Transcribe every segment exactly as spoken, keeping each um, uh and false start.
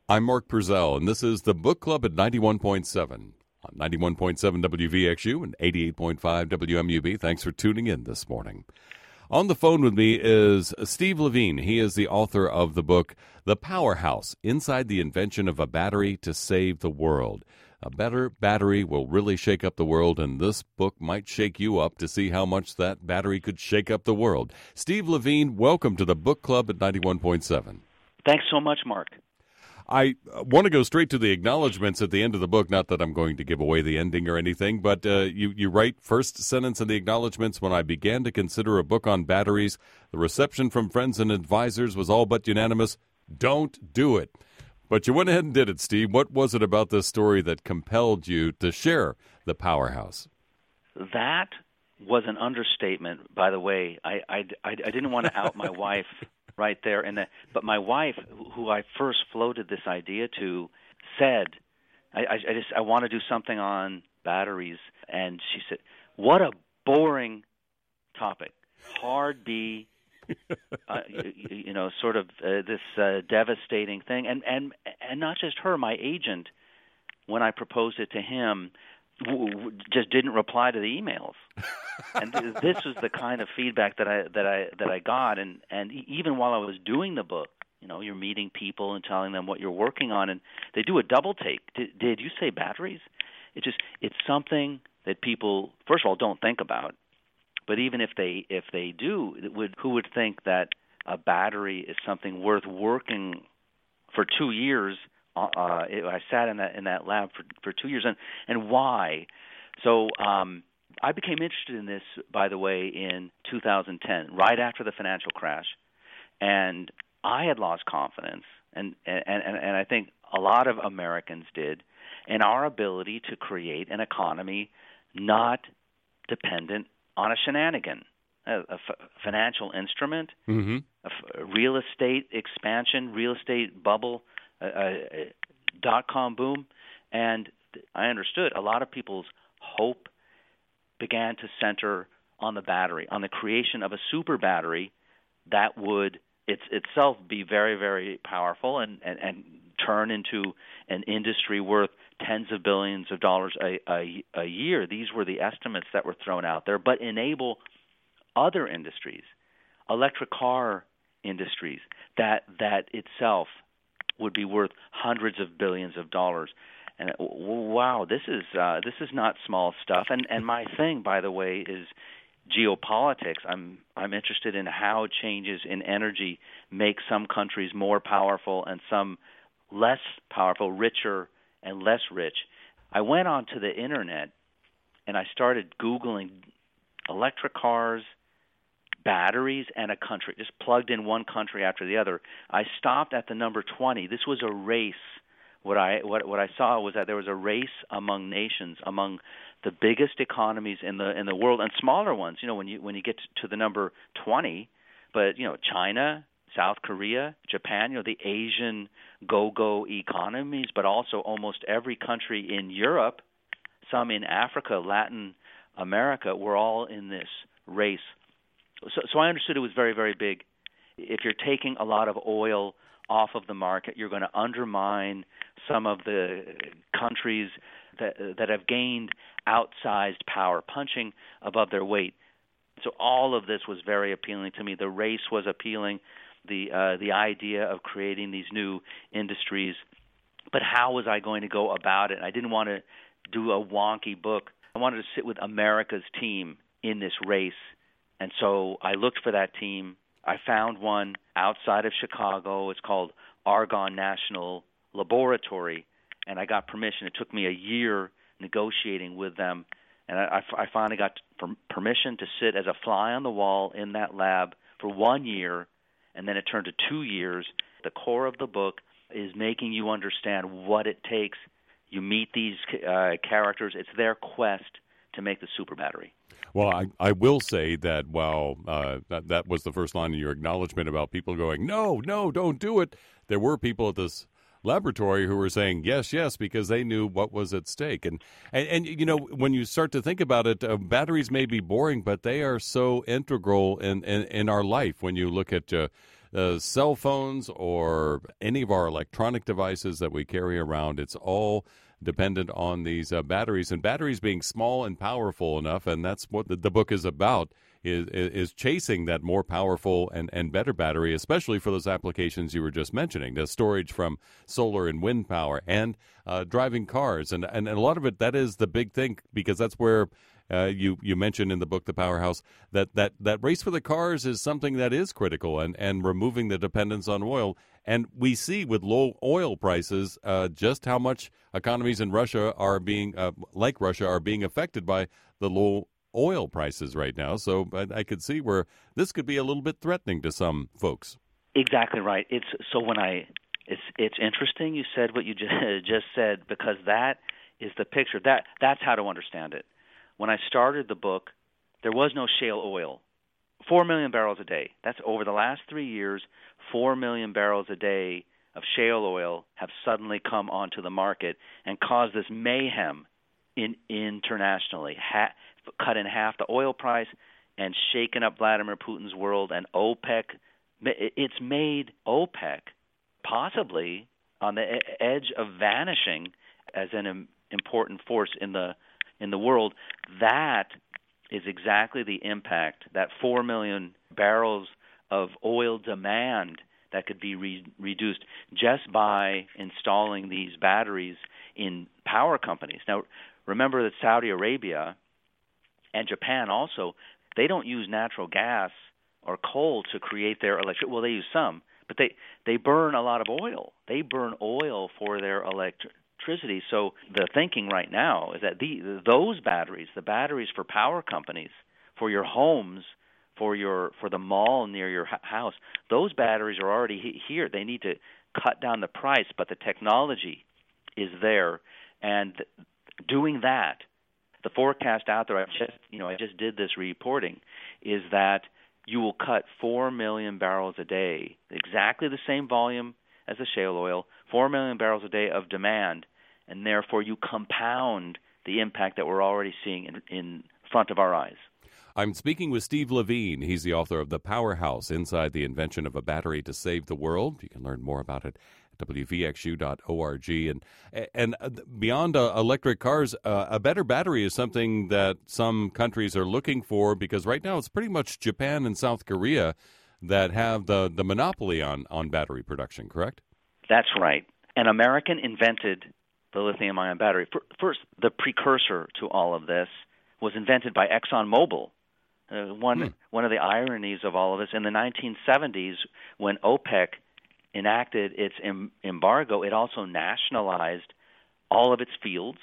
I'm Mark Purcell, and this is the Book Club at ninety-one point seven. On ninety-one point seven W V X U and eighty-eight point five W M U B. Thanks for tuning in this morning. On the phone with me is Steve Levine. He is the author of the book, The Powerhouse, Inside the Invention of a Battery to Save the World. A better battery will really shake up the world, and this book might shake you up to see how much that battery could shake up the world. Steve Levine, welcome to the Book Club at ninety-one point seven. Thanks so much, Mark. I want to go straight to the acknowledgments at the end of the book, not that I'm going to give away the ending or anything, but uh, you, you write first sentence in the acknowledgments, when I began to consider a book on batteries, the reception from friends and advisors was all but unanimous. Don't do it. But you went ahead and did it, Steve. What was it about this story that compelled you to share The Powerhouse? That was an understatement, by the way. I, I, I, I didn't want to out my wife right there. And the, but my wife, who I first floated this idea to, said, I, I, I just I want to do something on batteries. And she said, what a boring topic. Hard B, uh, you, you know, sort of uh, this uh, devastating thing. And, and, and not just her, my agent, when I proposed it to him, w- w- just didn't reply to the emails. And this was the kind of feedback that I that I that I got, and and even while I was doing the book, you know, you're meeting people and telling them what you're working on, and they do a double take. Did, did you say batteries? It just it's something that people, first of all, don't think about, but even if they if they do, it would who would think that a battery is something worth working for two years? Uh, I sat in that in that lab for for two years, and and why? So. Um, I became interested in this, by the way, in two thousand ten, right after the financial crash, and I had lost confidence, and and, and, and I think a lot of Americans did, in our ability to create an economy not dependent on a shenanigan, a, a f- financial instrument, mm-hmm. a f- real estate expansion, real estate bubble, a, a, a dot-com boom, and I understood a lot of people's hope began to center on the battery, on the creation of a super battery that would it's, itself be very, very powerful and, and, and turn into an industry worth tens of billions of dollars a, a, a year. These were the estimates that were thrown out there, but enable other industries, electric car industries, that that itself would be worth hundreds of billions of dollars. And wow, this is uh, this is not small stuff. And and my thing, by the way, is geopolitics. I'm I'm interested in how changes in energy make some countries more powerful and some less powerful, richer and less rich. I went onto the internet and I started Googling electric cars, batteries, and a country. Just plugged in one country after the other. I stopped at the number twenty. This was a race. What I what what I saw was that there was a race among nations, among the biggest economies in the in the world and smaller ones. You know, when you when you get to the number twenty, but you know, China, South Korea, Japan, you know, the Asian go-go economies, but also almost every country in Europe, some in Africa, Latin America, were all in this race. So, so I understood it was very, very big. If you're taking a lot of oil off of the market, you're going to undermine some of the countries that that have gained outsized power, punching above their weight. So all of this was very appealing to me. The race was appealing, the uh, the idea of creating these new industries. But how was I going to go about it? I didn't want to do a wonky book. I wanted to sit with America's team in this race. And so I looked for that team. I found one outside of Chicago. It's called Argonne National Laboratory, and I got permission. It took me a year negotiating with them, and I, I finally got permission to sit as a fly on the wall in that lab for one year, and then it turned to two years. The core of the book is making you understand what it takes. You meet these uh, characters. It's their quest to make the super battery. Well, I, I will say that while uh, that, that was the first line in your acknowledgement about people going, no, no, don't do it, there were people at this laboratory who were saying yes, yes, because they knew what was at stake. And, and, and you know, when you start to think about it, uh, batteries may be boring, but they are so integral in, in, in our life. When you look at uh, uh, cell phones or any of our electronic devices that we carry around, it's all dependent on these uh, batteries, and batteries being small and powerful enough, and that's what the, the book is about, is is chasing that more powerful and, and better battery, especially for those applications you were just mentioning, the storage from solar and wind power and uh, driving cars. And, and, and a lot of it, that is the big thing, because that's where Uh, you you mentioned in the book, The Powerhouse, that, that, that race for the cars is something that is critical, and, and removing the dependence on oil. And we see with low oil prices uh, just how much economies in Russia are being, uh, like Russia, are being affected by the low oil prices right now. So I, I could see where this could be a little bit threatening to some folks. Exactly right. It's so when I it's it's interesting you said what you just, just said, because that is the picture. That that's how to understand it. When I started the book, there was no shale oil. Four million barrels a day. That's over the last three years, four million barrels a day of shale oil have suddenly come onto the market and caused this mayhem in internationally, ha- cut in half the oil price and shaken up Vladimir Putin's world and OPEC. It's made OPEC possibly on the edge of vanishing as an important force in the in the world. That is exactly the impact, that four million barrels of oil demand that could be re- reduced just by installing these batteries in power companies. Now, remember that Saudi Arabia and Japan also, they don't use natural gas or coal to create their electricity. Well, they use some, but they, they burn a lot of oil. They burn oil for their electricity. Electricity. So the thinking right now is that the, those batteries, the batteries for power companies, for your homes, for your for the mall near your house, those batteries are already he- here. They need to cut down the price, but the technology is there. And doing that, the forecast out there, I just you know I just did this reporting, is that you will cut four million barrels a day, exactly the same volume as the shale oil, four million barrels a day of demand, and therefore you compound the impact that we're already seeing in, in front of our eyes. I'm speaking with Steve Levine. He's the author of The Powerhouse, Inside the Invention of a Battery to Save the World. You can learn more about it at w v x u dot org. And, and beyond uh, electric cars, uh, a better battery is something that some countries are looking for, because right now it's pretty much Japan and South Korea that have the, the monopoly on, on battery production, correct? That's right. An American invented the lithium-ion battery. First, the precursor to all of this was invented by ExxonMobil. Uh, one, hmm. one of the ironies of all of this, in the nineteen seventies, when OPEC enacted its em- embargo, it also nationalized all of its fields,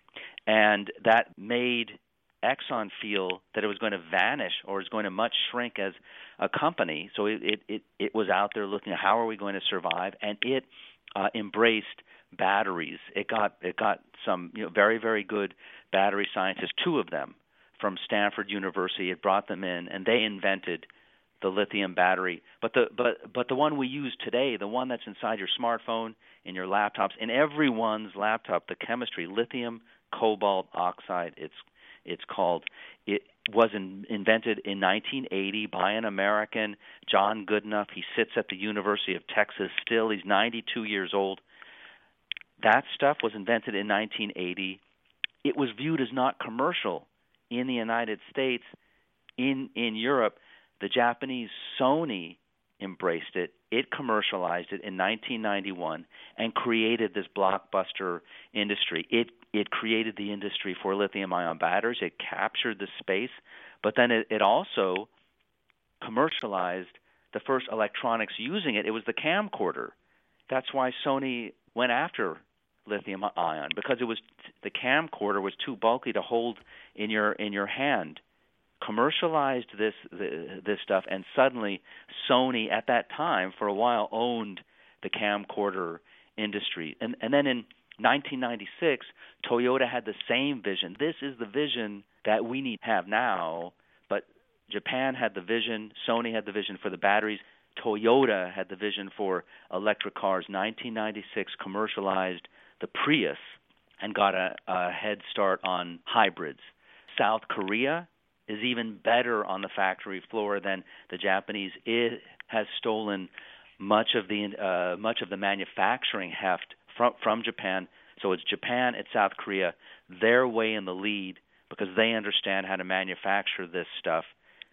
and that made Exxon feel that it was going to vanish or was going to much shrink as a company. So it, it, it, it was out there looking at how are we going to survive, and it uh, embraced batteries. It got it got some you know, very, very good battery scientists, two of them from Stanford University. It brought them in, and they invented the lithium battery. But the but but the one we use today, the one that's inside your smartphone, in your laptops, in everyone's laptop, the chemistry, lithium cobalt oxide, it's it's called. It was in, invented in nineteen eighty by an American, John Goodenough. He sits at the University of Texas still. He's ninety-two years old. That stuff was invented in nineteen eighty. It was viewed as not commercial in the United States. In in Europe, the Japanese Sony embraced it. It commercialized it in nineteen ninety-one and created this blockbuster industry. It it created the industry for lithium-ion batteries. It captured the space, but then it, it also commercialized the first electronics using it. It was the camcorder. That's why Sony went after lithium-ion, because it was the camcorder was too bulky to hold in your in your hand. Commercialized this this stuff, and suddenly Sony at that time for a while owned the camcorder industry. And and then in nineteen ninety-six, Toyota had the same vision. This is the vision that we need to have now, but Japan had the vision, Sony had the vision for the batteries, Toyota had the vision for electric cars. nineteen ninety-six commercialized the Prius and got a, a head start on hybrids. South Korea is even better on the factory floor than the Japanese. It has stolen much of the uh, much of the manufacturing heft from from Japan. So it's Japan, it's South Korea. They're way in the lead because they understand how to manufacture this stuff.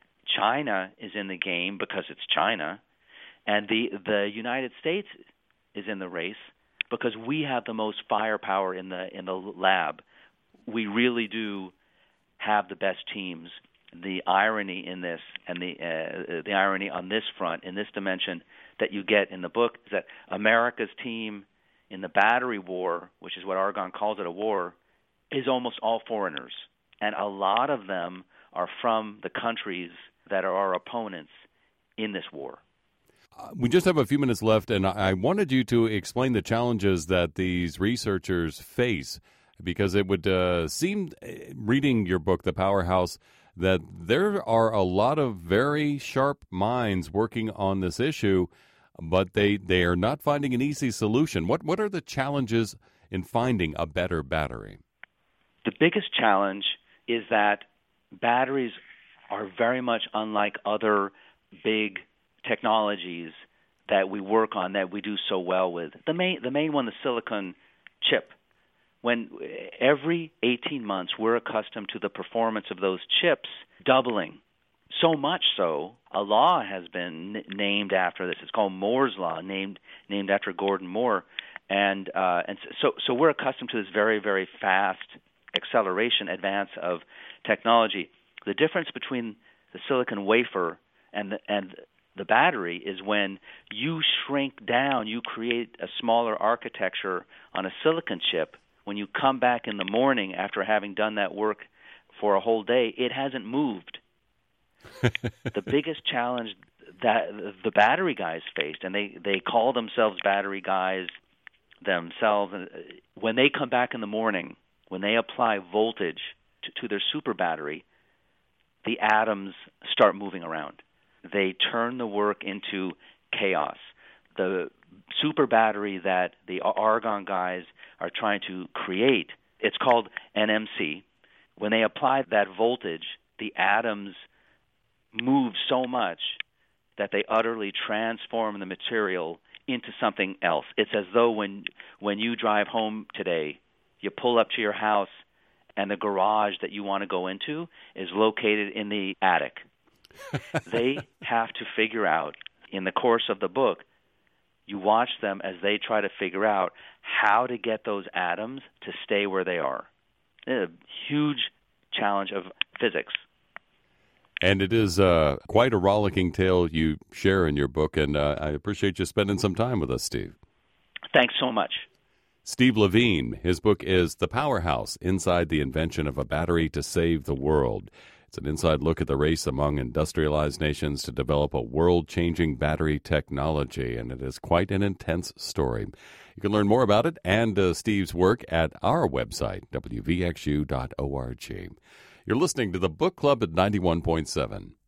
China is in the game because it's China, and the the United States is in the race because we have the most firepower in the in the lab. We really do have the best teams. The irony in this, and the uh, the irony on this front, in this dimension, that you get in the book is that America's team in the battery war, which is what Argonne calls it, a war, is almost all foreigners, and a lot of them are from the countries that are our opponents in this war. Uh, we just have a few minutes left, and I wanted you to explain the challenges that these researchers face, because it would uh, seem, reading your book, The Powerhouse, that there are a lot of very sharp minds working on this issue, but they, they are not finding an easy solution. What what are the challenges in finding a better battery? The biggest challenge is that batteries are very much unlike other big technologies that we work on, that we do so well with. The main the main one, the silicon chip. When every eighteen months we're accustomed to the performance of those chips doubling. So much so, a law has been n- named after this. It's called Moore's Law, named named after Gordon Moore. And uh, and so so we're accustomed to this very, very fast acceleration advance of technology. The difference between the silicon wafer and the, and the battery is when you shrink down, you create a smaller architecture on a silicon chip. When you come back in the morning after having done that work for a whole day, it hasn't moved. The biggest challenge that the battery guys faced, and they, they call themselves battery guys themselves, when they come back in the morning, when they apply voltage to, to their super battery, the atoms start moving around. They turn the work into chaos. The super battery that the Argonne guys are trying to create, it's called N M C. When they apply that voltage, the atoms move so much that they utterly transform the material into something else. It's as though when when you drive home today, you pull up to your house and the garage that you want to go into is located in the attic. They have to figure out, in the course of the book, you watch them as they try to figure out how to get those atoms to stay where they are. It's a huge challenge of physics. And it is uh, quite a rollicking tale you share in your book, and uh, I appreciate you spending some time with us, Steve. Thanks so much. Steve Levine, his book is The Powerhouse, Inside the Invention of a Battery to Save the World. It's an inside look at the race among industrialized nations to develop a world-changing battery technology, and it is quite an intense story. You can learn more about it and uh, Steve's work at our website, w v x u dot org. You're listening to the Book Club at ninety-one point seven.